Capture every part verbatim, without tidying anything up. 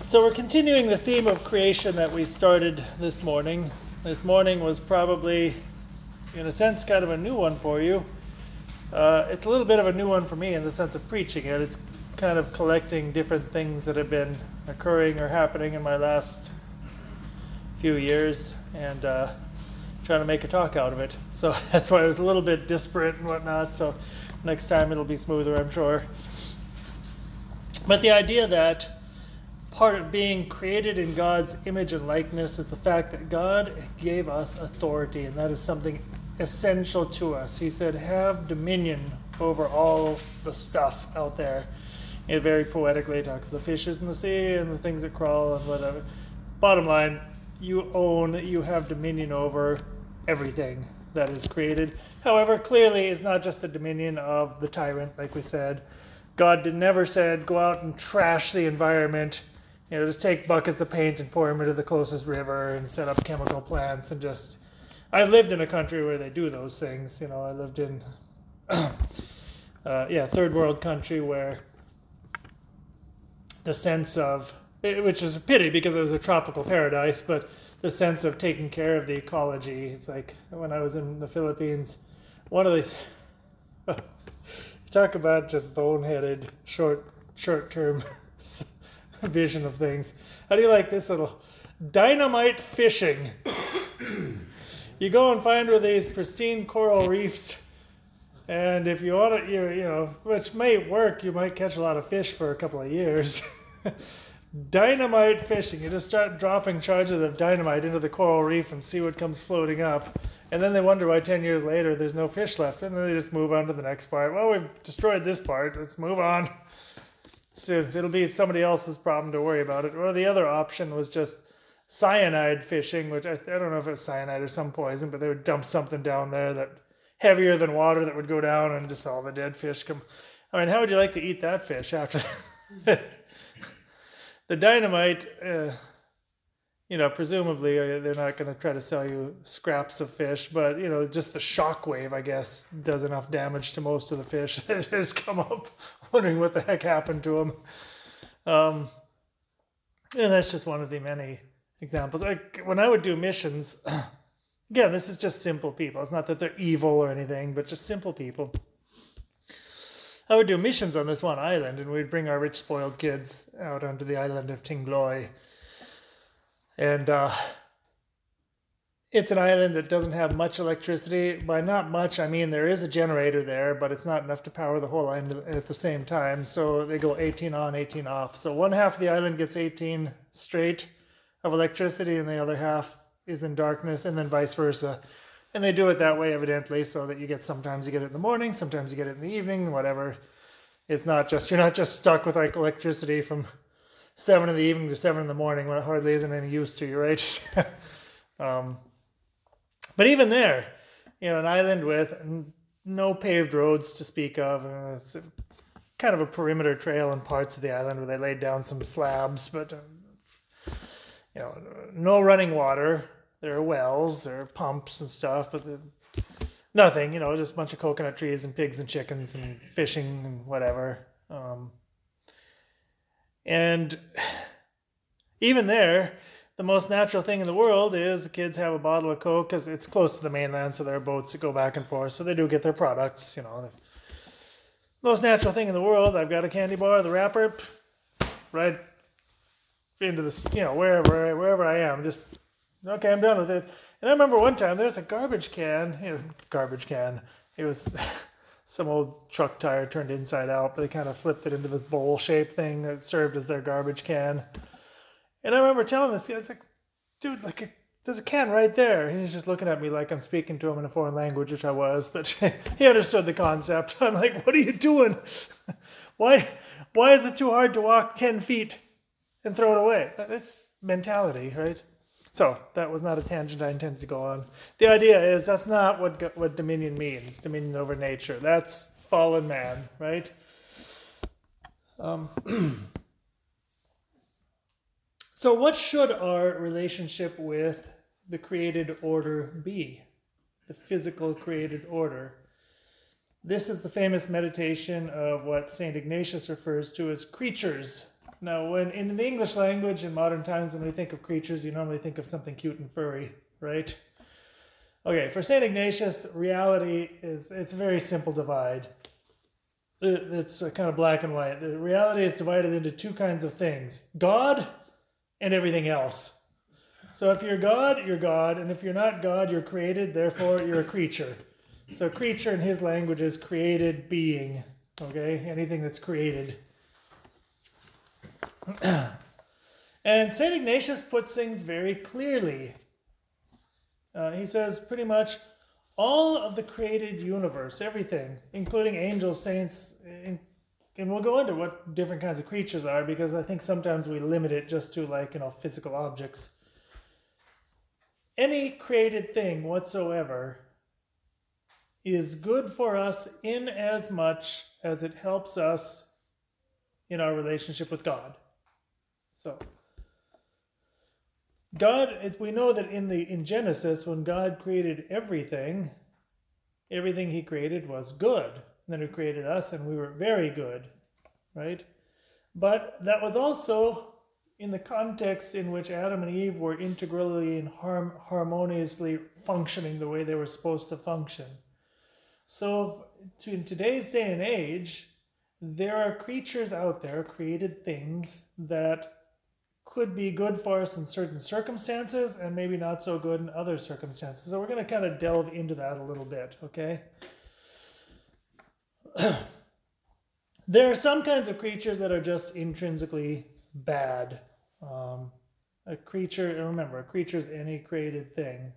So we're continuing the theme of creation that we started this morning. This morning was probably, in a sense, kind of a new one for you. Uh, it's a little bit of a new one for me in the sense of preaching it. It's kind of collecting different things that have been occurring or happening in my last few years and uh, trying to make a talk out of it. So that's why it was a little bit disparate and whatnot. So next time it'll be smoother, I'm sure. But the idea that part of being created in God's image and likeness is the fact that God gave us authority, and that is something essential to us. He said, have dominion over all the stuff out there. It very poetically talks the fishes in the sea and the things that crawl and whatever. Bottom line, you own, you have dominion over everything that is created. However, clearly it's not just a dominion of the tyrant, like we said. God did never said, go out and trash the environment. You know, just take buckets of paint and pour them into the closest river and set up chemical plants and just... I lived in a country where they do those things. You know, I lived in, uh, yeah, third world country where the sense of, which is a pity because it was a tropical paradise, but the sense of taking care of the ecology. It's like when I was in the Philippines, one of the, talk about just boneheaded, short, short-term vision of things. How do you like this little dynamite fishing? You go and find where these pristine coral reefs, and if you want to, you, you know, which may work, you might catch a lot of fish for a couple of years. Dynamite fishing. You just start dropping charges of dynamite into the coral reef and see what comes floating up. And then they wonder why ten years later there's no fish left. And then they just move on to the next part. Well, we've destroyed this part. Let's move on. So it'll be somebody else's problem to worry about it. Or the other option was just cyanide fishing, which I, I don't know if it was cyanide or some poison, but they would dump something down there that heavier than water that would go down and just all the dead fish come. I mean, how would you like to eat that fish after that? The dynamite, uh, you know, presumably uh, they're not going to try to sell you scraps of fish, but, you know, just the shock wave, I guess, does enough damage to most of the fish that just come up wondering what the heck happened to them. Um, and that's just one of the many examples. I, when I would do missions, again, this is just simple people. It's not that they're evil or anything, but just simple people. I would do missions on this one island, and we'd bring our rich, spoiled kids out onto the island of Tingloy. And uh, it's an island that doesn't have much electricity. By not much, I mean there is a generator there, but it's not enough to power the whole island at the same time. So they go eighteen on, eighteen off. So one half of the island gets eighteen straight of electricity, and the other half is in darkness, and then vice versa. And they do it that way, evidently, so that you get, sometimes you get it in the morning, sometimes you get it in the evening, whatever. It's not just, you're not just stuck with like electricity from seven in the evening to seven in the morning when it hardly isn't any use to you, right? um, but even there, you know, an island with no paved roads to speak of, uh, it's a, kind of a perimeter trail in parts of the island where they laid down some slabs, but, um, you know, no running water. There are wells, there are pumps and stuff, but nothing, you know, just a bunch of coconut trees and pigs and chickens and fishing and whatever. Um, and even there, the most natural thing in the world is the kids have a bottle of Coke because it's close to the mainland, so there are boats that go back and forth, so they do get their products, you know. The most natural thing in the world, I've got a candy bar, the wrapper, right into the, you know, wherever, wherever I am, just... Okay, I'm done with it. And I remember one time there's a garbage can, you know, garbage can. It was some old truck tire turned inside out, but they kind of flipped it into this bowl-shaped thing that served as their garbage can. And I remember telling this guy, I was like, dude, like, a, there's a can right there. And he's just looking at me like I'm speaking to him in a foreign language, which I was, but he understood the concept. I'm like, what are you doing? why, why is it too hard to walk ten feet and throw it away? That's mentality, right? So that was not a tangent I intended to go on. The idea is that's not what what dominion means, dominion over nature. That's fallen man, right? Um, so what should our relationship with the created order be? The physical created order. This is the famous meditation of what Saint Ignatius refers to as creatures. Now, when in the English language in modern times, when we think of creatures, you normally think of something cute and furry, right? Okay, for Saint Ignatius, reality is, it's a very simple divide. It's kind of black and white. The reality is divided into two kinds of things: God and everything else. So if you're God, you're God, and if you're not God, you're created, therefore you're a creature. So creature in his language is created being, okay? Anything that's created. And Saint Ignatius puts things very clearly. Uh, he says pretty much all of the created universe, everything, including angels, saints, in, and we'll go into what different kinds of creatures are, because I think sometimes we limit it just to, like, you know, physical objects. Any created thing whatsoever is good for us in as much as it helps us in our relationship with God. So, God, we know that in the in Genesis, when God created everything, everything he created was good. And then he created us, and we were very good, right? But that was also in the context in which Adam and Eve were integrally and harm, harmoniously functioning the way they were supposed to function. So to, in today's day and age, there are creatures out there, created things, that could be good for us in certain circumstances and maybe not so good in other circumstances. So we're going to kind of delve into that a little bit, okay? There are some kinds of creatures that are just intrinsically bad. Um, a creature, remember, a creature is any created thing.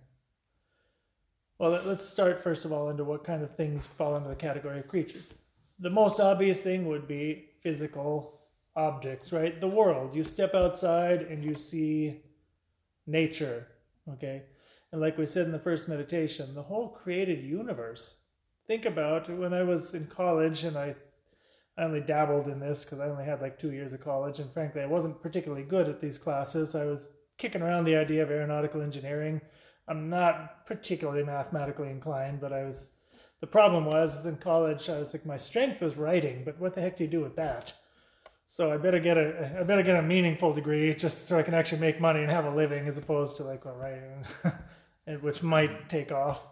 Well, let's start first of all into what kind of things fall into the category of creatures. The most obvious thing would be physical objects, right? The world. You step outside and you see nature, okay? And like we said in the first meditation, the whole created universe. Think about when I was in college, and I, I only dabbled in this because I only had like two years of college, and frankly, I wasn't particularly good at these classes. I was kicking around the idea of aeronautical engineering. I'm not particularly mathematically inclined, but I was, the problem was, is in college, I was like, my strength was writing, but what the heck do you do with that? So I better get a, I better get a meaningful degree just so I can actually make money and have a living, as opposed to like, well, writing, which might take off.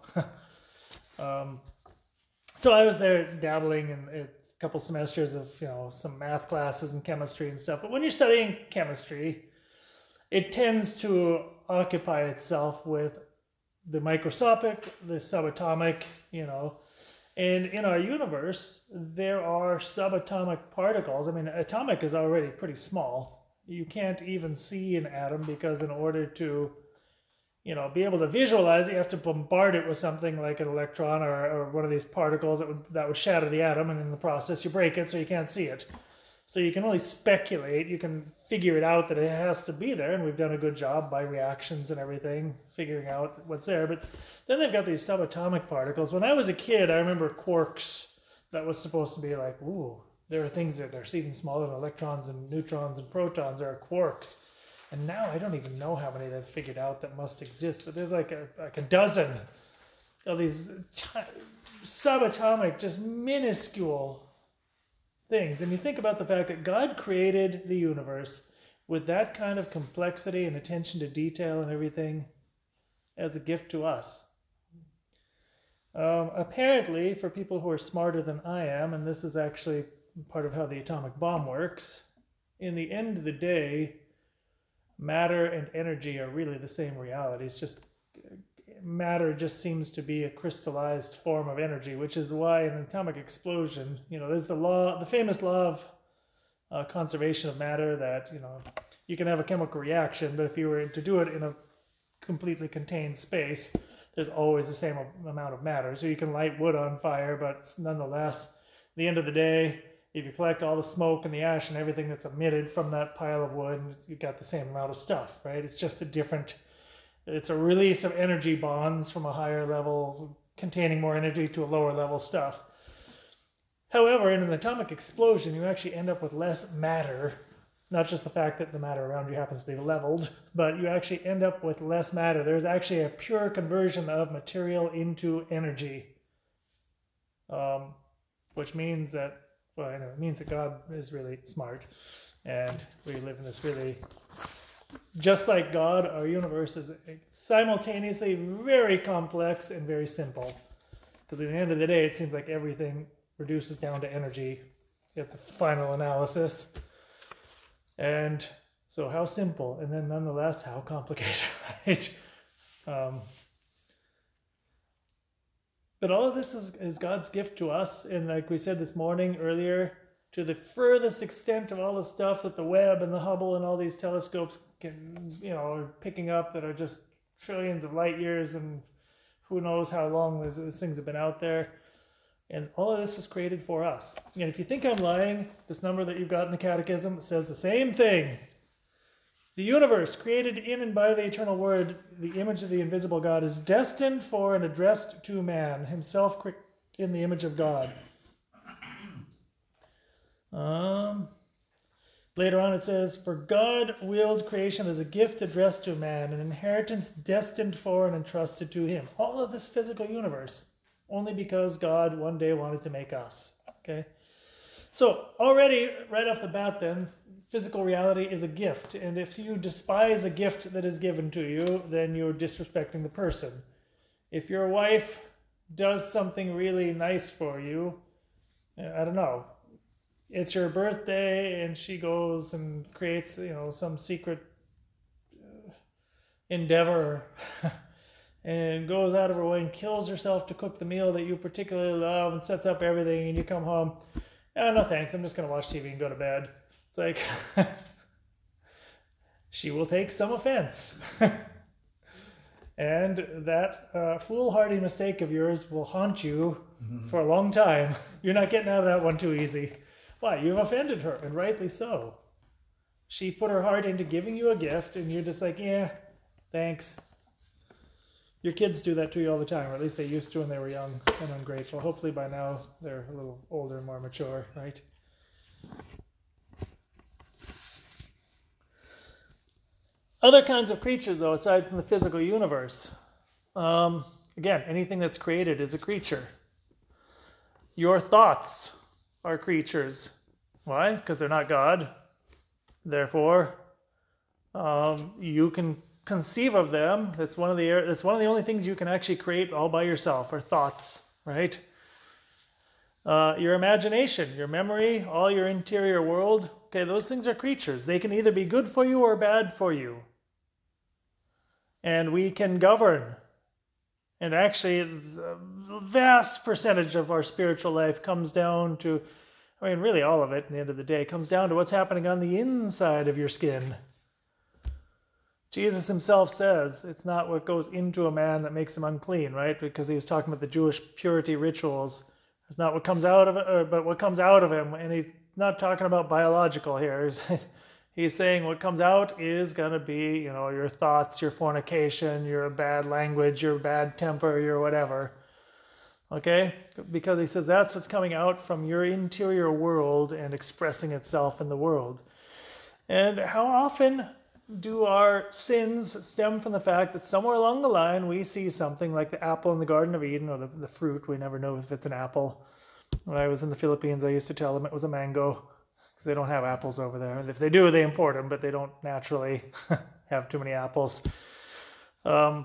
um, so I was there dabbling in a couple semesters of, you know, some math classes and chemistry and stuff. But when you're studying chemistry, it tends to occupy itself with the microscopic, the subatomic, you know. And in our universe, there are subatomic particles. I mean, atomic is already pretty small. You can't even see an atom because in order to, you know, be able to visualize it, you have to bombard it with something like an electron or, or one of these particles that would, that would shatter the atom, and in the process you break it so you can't see it. So you can only speculate, you can figure it out that it has to be there, and we've done a good job by reactions and everything, figuring out what's there. But then they've got these subatomic particles. When I was a kid, I remember quarks. That was supposed to be like, ooh, there are things that are even smaller than electrons and neutrons and protons. There are quarks. And now I don't even know how many they've figured out that must exist, but there's like a, like a dozen of these subatomic, just minuscule things. And you think about the fact that God created the universe with that kind of complexity and attention to detail and everything as a gift to us. Um, apparently, for people who are smarter than I am, and this is actually part of how the atomic bomb works, in the end of the day, matter and energy are really the same reality. It's just matter just seems to be a crystallized form of energy, which is why in an atomic explosion, you know, there's the law, the famous law of uh, conservation of matter, that, you know, you can have a chemical reaction, but if you were to do it in a completely contained space, there's always the same amount of matter. So you can light wood on fire, but nonetheless, at the end of the day, if you collect all the smoke and the ash and everything that's emitted from that pile of wood, you've got the same amount of stuff, right? It's just a different, it's a release of energy bonds from a higher level containing more energy to a lower level stuff. However, in an atomic explosion, you actually end up with less matter, not just the fact that the matter around you happens to be leveled, but you actually end up with less matter. There's actually a pure conversion of material into energy, um, which means that, well, anyway, it means that God is really smart. And we live in this really, just like God, our universe is simultaneously very complex and very simple. Because at the end of the day, it seems like everything reduces down to energy at the final analysis. And so how simple, and then nonetheless, how complicated, right? Um, but all of this is, is God's gift to us. And like we said this morning earlier, to the furthest extent of all the stuff that the Webb and the Hubble and all these telescopes can, you know, are picking up that are just trillions of light years, and who knows how long these, these things have been out there. And all of this was created for us. And if you think I'm lying, this number that you've got in the Catechism says the same thing. The universe, created in and by the eternal Word, the image of the invisible God, is destined for and addressed to man, himself in the image of God. Um, later on it says, for God willed creation as a gift addressed to man, an inheritance destined for and entrusted to him. All of this physical universe, only because God one day wanted to make us. Okay? So already, right off the bat then, physical reality is a gift. And if you despise a gift that is given to you, then you're disrespecting the person. If your wife does something really nice for you, I don't know, it's your birthday and she goes and creates, you know, some secret endeavor and goes out of her way and kills herself to cook the meal that you particularly love and sets up everything, and you come home, oh, no thanks, I'm just going to watch T V and go to bed. It's like, she will take some offense. And that uh, foolhardy mistake of yours will haunt you mm-hmm. for a long time. You're not getting out of that one too easy. Why? You've offended her, and rightly so. She put her heart into giving you a gift, and you're just like, yeah, thanks. Your kids do that to you all the time, or at least they used to when they were young and ungrateful. Hopefully by now they're a little older and more mature, right? Other kinds of creatures, though, aside from the physical universe. Um, again, anything that's created is a creature. Your thoughts are creatures. Why? Because they're not God. Therefore, um, you can conceive of them. That's one of the that's one of the only things you can actually create all by yourself, are thoughts, right? Uh, your imagination, your memory, all your interior world. Okay, those things are creatures. They can either be good for you or bad for you. And we can govern. And actually, the vast percentage of our spiritual life comes down to, I mean, really all of it, at the end of the day, comes down to what's happening on the inside of your skin. Jesus himself says it's not what goes into a man that makes him unclean, right? Because he was talking about the Jewish purity rituals. It's not what comes out of it, or, but what comes out of him. And he's not talking about biological here. He's, he's saying what comes out is going to be, you know, your thoughts, your fornication, your bad language, your bad temper, your whatever. Okay? Because he says that's what's coming out from your interior world and expressing itself in the world. And how often do our sins stem from the fact that somewhere along the line we see something like the apple in the Garden of Eden, or the, the fruit, we never know if it's an apple. When I was in the Philippines, I used to tell them it was a mango, because they don't have apples over there. And if they do, they import them, but they don't naturally have too many apples. Um,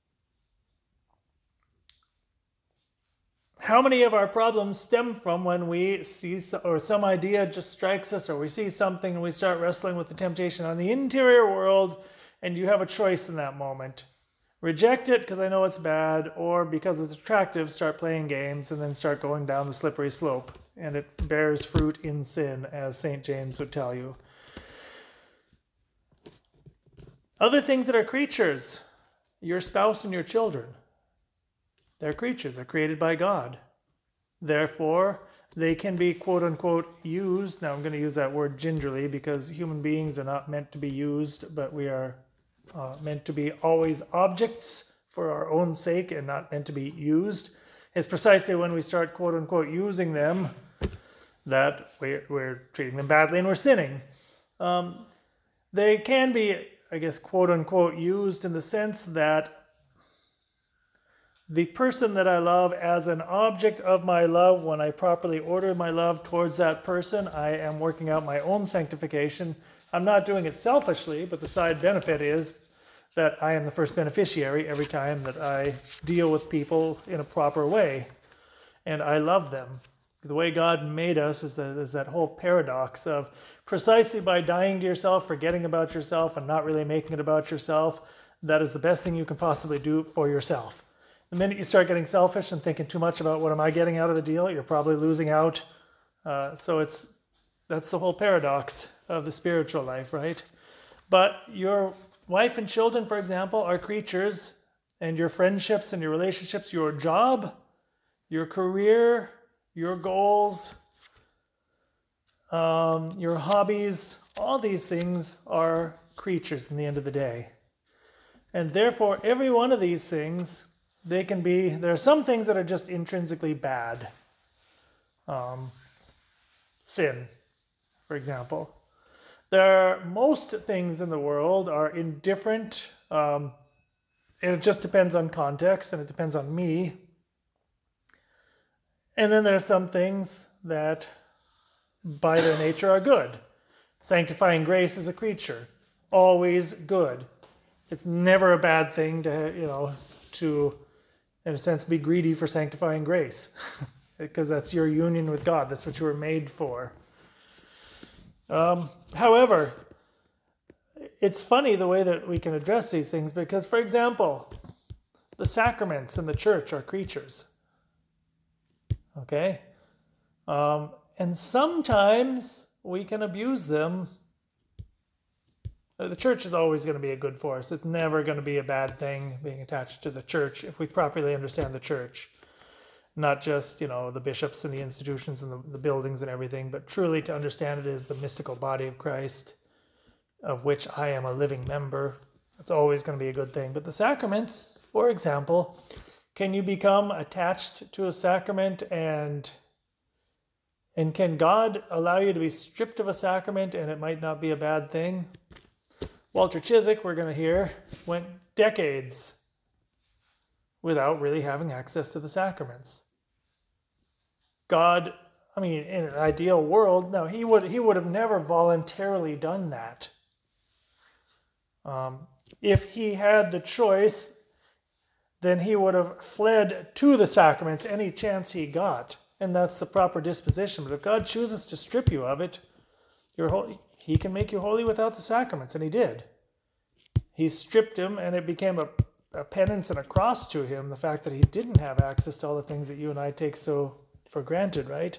How many of our problems stem from when we see, or some idea just strikes us, or we see something and we start wrestling with the temptation on the interior world, and you have a choice in that moment. Reject it because I know it's bad, or because it's attractive, start playing games and then start going down the slippery slope. And it bears fruit in sin, as Saint James would tell you. Other things that are creatures, your spouse and your children. They're creatures. They're created by God. Therefore, they can be, quote unquote, used. Now, I'm going to use that word gingerly because human beings are not meant to be used, but we are uh, meant to be always objects for our own sake and not meant to be used. It's precisely when we start, quote unquote, using them that we're, we're treating them badly and we're sinning. Um, they can be, I guess, quote unquote, used in the sense that the person that I love as an object of my love. When I properly order my love towards that person, I am working out my own sanctification. I'm not doing it selfishly, but the side benefit is that I am the first beneficiary every time that I deal with people in a proper way, and I love them. The way God made us is that, is that whole paradox of precisely by dying to yourself, forgetting about yourself, and not really making it about yourself, that is the best thing you can possibly do for yourself. The minute you start getting selfish and thinking too much about what am I getting out of the deal, you're probably losing out. Uh, so it's that's the whole paradox of the spiritual life, right? But your wife and children, for example, are creatures, and your friendships and your relationships, your job, your career, your goals, um, your hobbies, all these things are creatures in the end of the day. And therefore, every one of these things, they can be, there are some things that are just intrinsically bad. Um, sin, for example. There are, most things in the world are indifferent, um, and it just depends on context, and it depends on me. And then there are some things that, by their nature, are good. Sanctifying grace is a creature, always good. It's never a bad thing to, you know, to, in a sense, be greedy for sanctifying grace, because that's your union with God. That's what you were made for. Um, however, it's funny the way that we can address these things, because, for example, the sacraments in the church are creatures. Okay? Um, and sometimes we can abuse them. The church is always going to be a good force. It's never going to be a bad thing being attached to the church if we properly understand the church. Not just, you know, the bishops and the institutions and the, the buildings and everything, but truly to understand it as the mystical body of Christ, of which I am a living member. That's always going to be a good thing. But the sacraments, for example, can you become attached to a sacrament, and and can God allow you to be stripped of a sacrament and it might not be a bad thing? Walter Chiswick, we're going to hear, went decades without really having access to the sacraments. God, I mean, in an ideal world, no, he would he would have never voluntarily done that. Um, if he had the choice, then he would have fled to the sacraments any chance he got, and that's the proper disposition. But if God chooses to strip you of it, you're holy. He can make you holy without the sacraments, and he did. He stripped him, and it became a, a penance and a cross to him, the fact that he didn't have access to all the things that you and I take so for granted, right?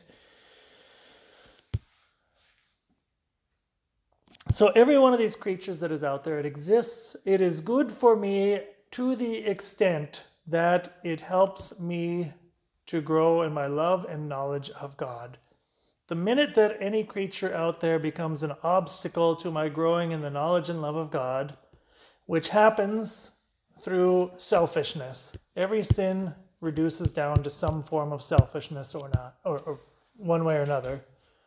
So every one of these creatures that is out there, it exists. It is good for me to the extent that it helps me to grow in my love and knowledge of God. The minute that any creature out there becomes an obstacle to my growing in the knowledge and love of God, which happens through selfishness. Every sin reduces down to some form of selfishness or not, or, or one way or another.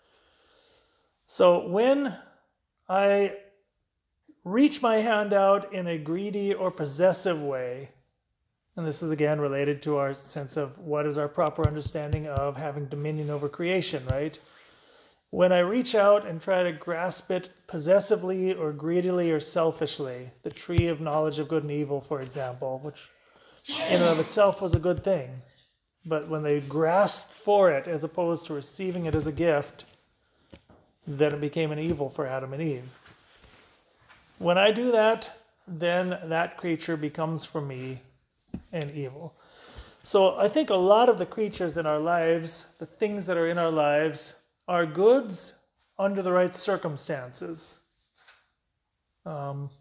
So when I reach my hand out in a greedy or possessive way, and this is again related to our sense of what is our proper understanding of having dominion over creation, right? When I reach out and try to grasp it possessively or greedily or selfishly, the tree of knowledge of good and evil, for example, which in and of itself was a good thing, but when they grasped for it as opposed to receiving it as a gift, then it became an evil for Adam and Eve. When I do that, then that creature becomes for me an evil. So I think a lot of the creatures in our lives, the things that are in our lives, are goods under the right circumstances. Um,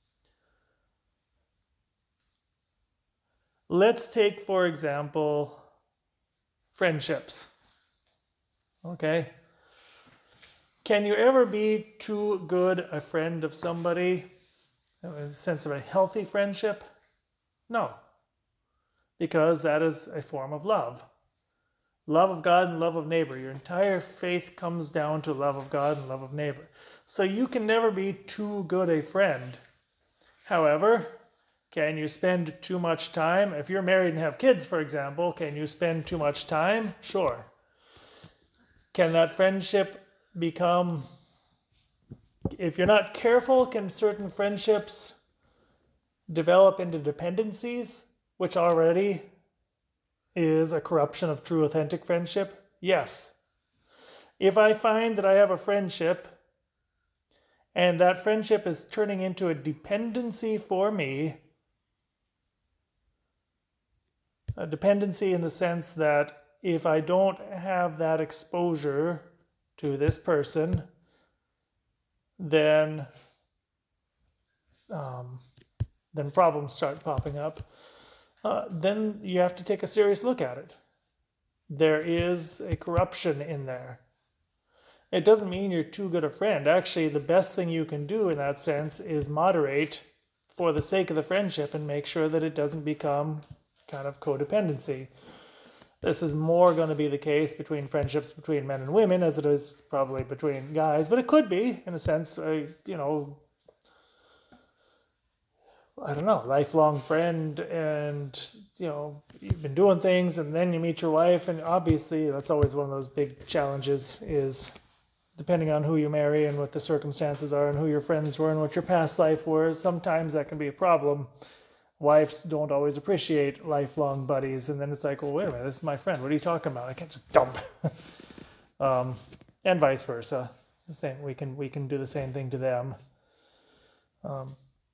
let's take, for example, friendships. Okay? Can you ever be too good a friend of somebody? In the sense of a healthy friendship? No. Because that is a form of love. Love of God and love of neighbor. Your entire faith comes down to love of God and love of neighbor. So you can never be too good a friend. However, Can you spend too much time? If you're married and have kids, for example, can you spend too much time? Sure. Can that friendship become, if you're not careful, can certain friendships develop into dependencies, which already is a corruption of true authentic friendship? Yes. If I find that I have a friendship and that friendship is turning into a dependency for me, a dependency in the sense that if I don't have that exposure to this person, then um, then problems start popping up. Uh, then you have to take a serious look at it. There is a corruption in there. It doesn't mean you're too good a friend. Actually, the best thing you can do in that sense is moderate for the sake of the friendship and make sure that it doesn't become kind of codependency. This is more going to be the case between friendships between men and women as it is probably between guys, but it could be, in a sense, a, you know, I don't know, lifelong friend, and, you know, you've been doing things and then you meet your wife, and obviously that's always one of those big challenges is depending on who you marry and what the circumstances are and who your friends were and what your past life was, sometimes that can be a problem. Wives don't always appreciate lifelong buddies, and then it's like, well, wait a minute, this is my friend. What are you talking about? I can't just dump. um, and vice versa. The same. We can we can do the same thing to them. Um,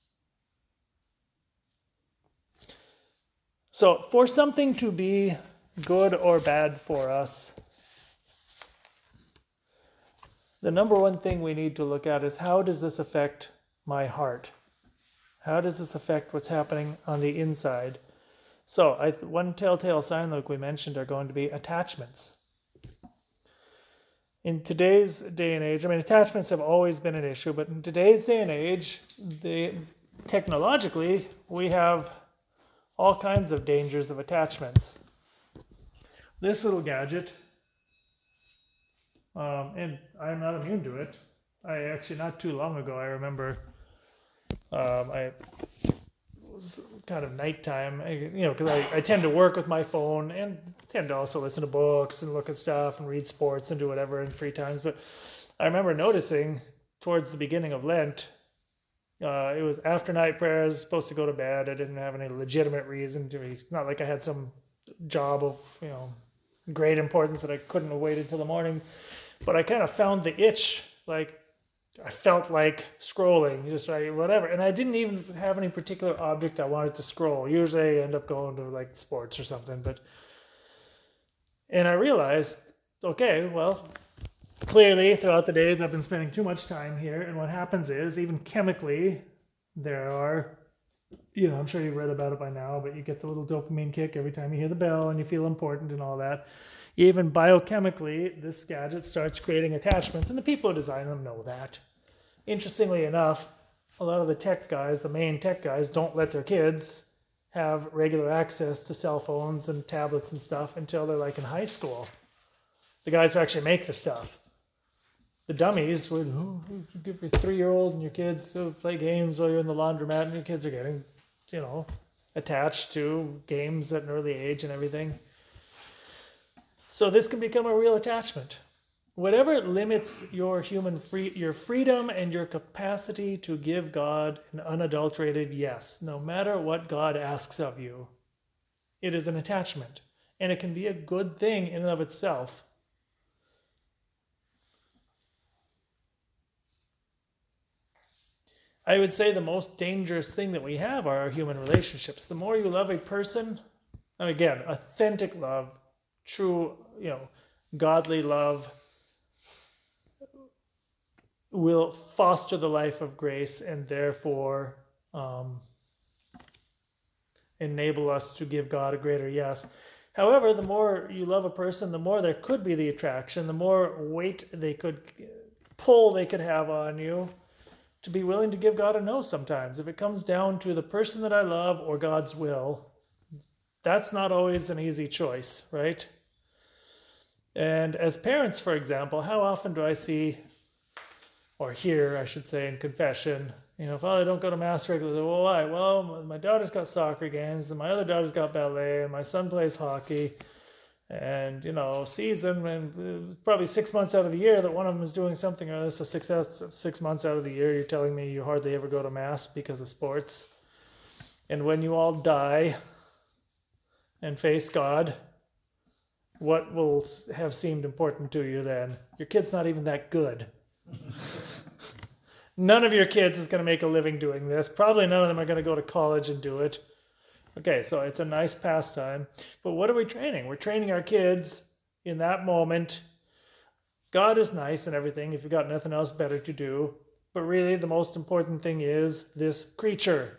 so, for something to be good or bad for us, the number one thing we need to look at is how does this affect my heart? How does this affect what's happening on the inside? So I, one telltale sign, like we mentioned, are going to be attachments. In today's day and age, I mean, attachments have always been an issue, but in today's day and age, the, technologically, we have all kinds of dangers of attachments. This little gadget, um, and I'm not immune to it. I actually, not too long ago, I remember Um, I it was kind of nighttime, you know, because I, I tend to work with my phone and tend to also listen to books and look at stuff and read sports and do whatever in free times. But I remember noticing towards the beginning of Lent, uh, it was after night prayers, supposed to go to bed. I didn't have any legitimate reason to be, not like I had some job of, you know, great importance that I couldn't have waited till the morning. But I kind of found the itch, like, I felt like scrolling, just like whatever. And I didn't even have any particular object I wanted to scroll. Usually I end up going to like sports or something. But and I realized, okay, well, clearly throughout the days I've been spending too much time here. And what happens is, even chemically, there are, you know, I'm sure you've read about it by now, but you get the little dopamine kick every time you hear the bell and you feel important and all that. Even biochemically, this gadget starts creating attachments, and the people who design them know that. Interestingly enough, a lot of the tech guys, the main tech guys, don't let their kids have regular access to cell phones and tablets and stuff until they're like in high school. The guys who actually make the stuff. The dummies would, oh, you give your three-year-old and your kids to play games while you're in the laundromat, and your kids are getting, you know, attached to games at an early age and everything. So this can become a real attachment. Whatever limits your human free, your freedom and your capacity to give God an unadulterated yes, no matter what God asks of you, it is an attachment. And it can be a good thing in and of itself. I would say the most dangerous thing that we have are our human relationships. The more you love a person, and again, authentic love, true, you know, godly love will foster the life of grace and therefore um, enable us to give God a greater yes. However, the more you love a person, the more there could be the attraction, the more weight they could pull they could have on you to be willing to give God a no sometimes. If it comes down to the person that I love or God's will, that's not always an easy choice, right? And as parents, for example, how often do I see, or hear, I should say, in confession, You know, Father, I don't go to mass regularly. Well, why? Well, my daughter's got soccer games, and my other daughter's got ballet, and my son plays hockey. And, you know, season, and probably six months out of the year that one of them is doing something or other. So six, six months out of the year, you're telling me you hardly ever go to mass because of sports. And when you all die and face God, what will have seemed important to you then? Your kid's not even that good. None of your kids is going to make a living doing this. Probably none of them are going to go to college and do it. Okay, so it's a nice pastime. But what are we training? We're training our kids in that moment. God is nice and everything if you've got nothing else better to do. But really the most important thing is this creature.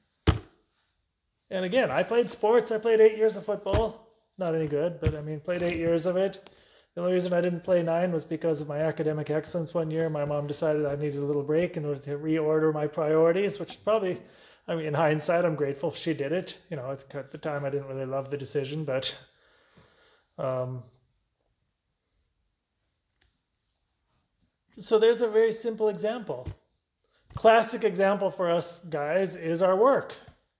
And again, I played sports. I played eight years of football. Not any good, but I mean, played eight years of it. The only reason I didn't play nine was because of my academic excellence one year. My mom decided I needed a little break in order to reorder my priorities, which probably, I mean, in hindsight, I'm grateful she did it. You know, at the time, I didn't really love the decision, but um, so there's a very simple example. Classic example for us guys is our work.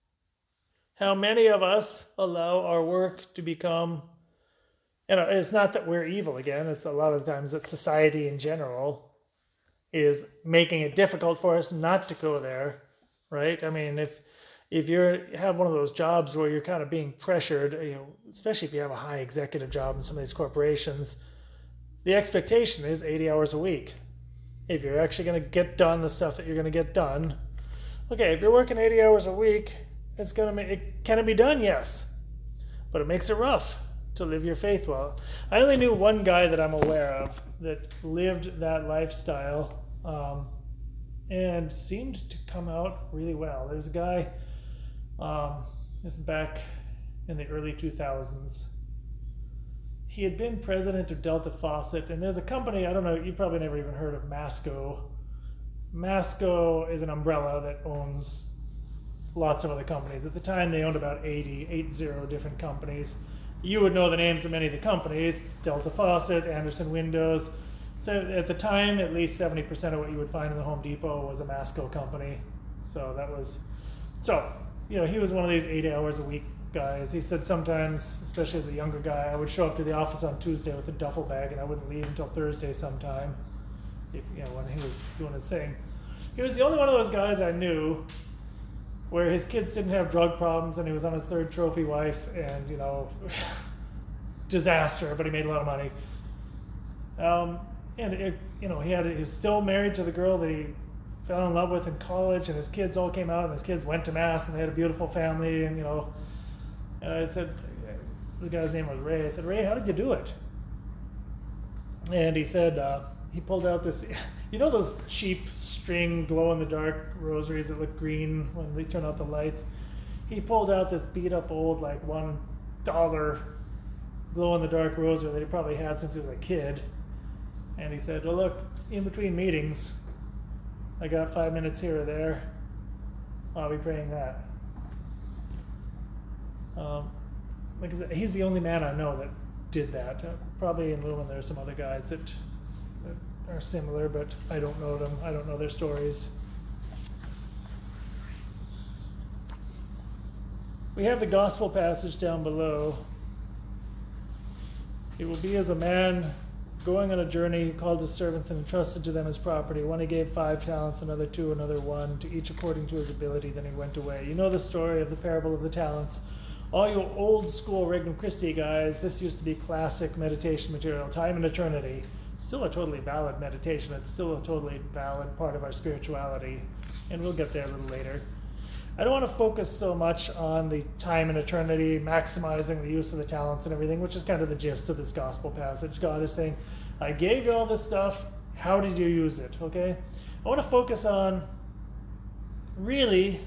How many of us allow our work to become, you know, it's not that we're evil again, it's a lot of times that society in general is making it difficult for us not to go there, right? I mean, if if you have one of those jobs where you're kind of being pressured, you know, especially if you have a high executive job in some of these corporations, the expectation is eighty hours a week. If you're actually going to get done the stuff that you're going to get done, okay, if you're working eighty hours a week, it's going to make, it, can it be done? Yes. But it makes it rough to live your faith well. I only knew one guy that I'm aware of that lived that lifestyle um, and seemed to come out really well. There's a guy, um, this is back in the early two thousands. He had been president of Delta Faucet, and there's a company, I don't know, you probably never even heard of Masco. Masco is an umbrella that owns lots of other companies. At the time, they owned about eighty, eighty different companies. You would know the names of many of the companies, Delta Faucet, Anderson Windows. So at the time, at least seventy percent of what you would find in the Home Depot was a Masco company. So that was, so, you know, he was one of these eight hours a week guys. He said sometimes, especially as a younger guy, I would show up to the office on Tuesday with a duffel bag and I wouldn't leave until Thursday sometime, if, you know, when he was doing his thing. He was the only one of those guys I knew where his kids didn't have drug problems and he was on his third trophy wife and, you know, disaster, but he made a lot of money. Um, and, it, you know, he had he was still married to the girl that he fell in love with in college, and his kids all came out and his kids went to mass and they had a beautiful family, and, you know, and I said, the guy's name was Ray. I said, Ray, how did you do it? And he said, uh, he pulled out this, you know those cheap string glow-in-the-dark rosaries that look green when they turn out the lights? He pulled out this beat-up old, like, one dollar glow-in-the-dark rosary that he probably had since he was a kid. And he said, well, look, in between meetings, I got five minutes here or there. I'll be praying that. Um, like I said, he's the only man I know that did that. Uh, probably in Lumen there's some other guys that, that are similar, but I don't know them. I don't know their stories. We have the gospel passage down below. It will be as a man going on a journey who called his servants and entrusted to them his property. One he gave five talents, another two, another one, to each according to his ability. Then he went away. You know the story of the parable of the talents. All you old school Regnum Christi guys, this used to be classic meditation material, time and eternity. It's still a totally valid meditation. It's still a totally valid part of our spirituality. And we'll get there a little later. I don't want to focus so much on the time and eternity, maximizing the use of the talents and everything, which is kind of the gist of this gospel passage. God is saying, I gave you all this stuff. How did you use it? Okay? I want to focus on really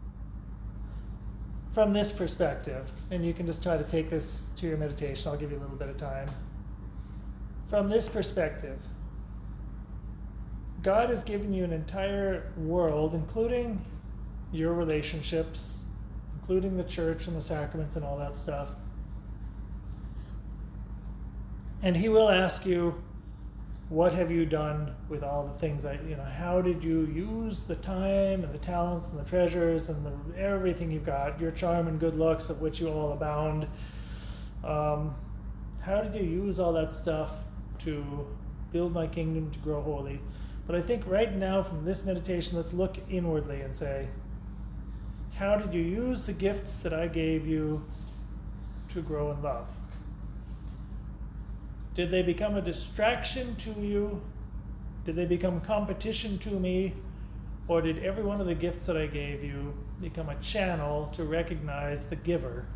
from this perspective, and you can just try to take this to your meditation. I'll give you a little bit of time. From this perspective, God has given you an entire world, including your relationships, including the church and the sacraments and all that stuff. And he will ask you, what have you done with all the things that, you know, how did you use the time and the talents and the treasures and the, everything you've got, your charm and good looks of which you all abound. Um, how did you use all that stuff to build my kingdom, to grow holy? But I think right now from this meditation, let's look inwardly and say, how did you use the gifts that I gave you to grow in love? Did they become a distraction to you? Did they become competition to me? Or did every one of the gifts that I gave you become a channel to recognize the giver?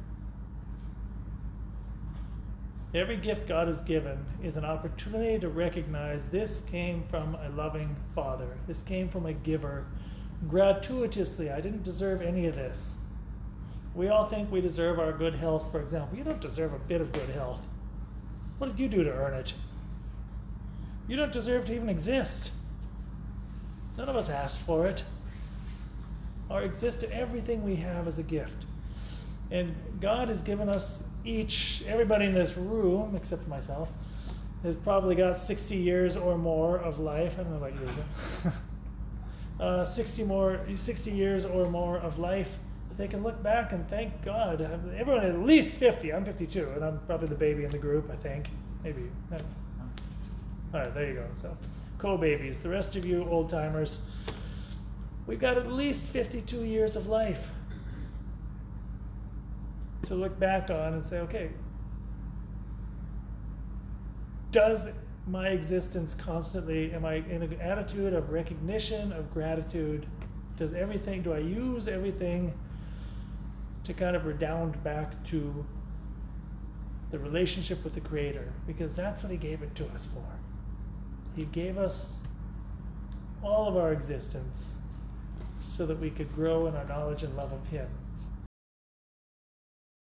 Every gift God has given is an opportunity to recognize this came from a loving Father. This came from a giver. Gratuitously, I didn't deserve any of this. We all think we deserve our good health, for example. You don't deserve a bit of good health. What did you do to earn it? You don't deserve to even exist. None of us asked for it. Our existence, everything we have is a gift. And God has given us each, everybody in this room, except for myself, has probably got sixty years or more of life. I don't know about you. uh, sixty more, sixty years or more of life. They can look back and thank God. Everyone at least fifty. I'm fifty-two, and I'm probably the baby in the group, I think. Maybe. All right, there you go. So, co-babies. The rest of you old-timers, we've got at least fifty-two years of life to look back on and say, okay, does my existence constantly, am I in an attitude of recognition, of gratitude? Does everything, do I use everything to kind of redound back to the relationship with the Creator? Because that's what He gave it to us for. He gave us all of our existence so that we could grow in our knowledge and love of Him.